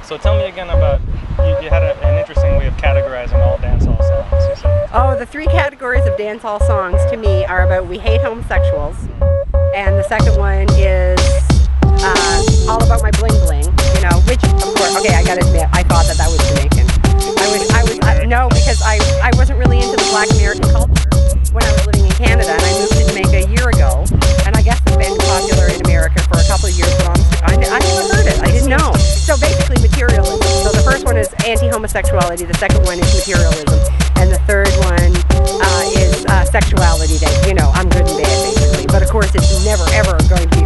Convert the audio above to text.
So tell me again about, you had an interesting way of categorizing all dancehall songs, you said. Oh, the three categories of dancehall songs to me are about we hate homosexuals, and the second one is all about my bling bling, you know, which of course, okay, I gotta admit, I thought that was Jamaican. No, because I wasn't really into the Black American culture when I was living in Canada, and I moved to Jamaica a year ago, and I guess it's been popular in America for a couple of years, but honestly, I never heard it. I didn't know. So basically materialism. So the first one is anti-homosexuality, the second one is materialism, and the third one is sexuality that, you know, I'm good and bad basically. But of course it's never ever going to be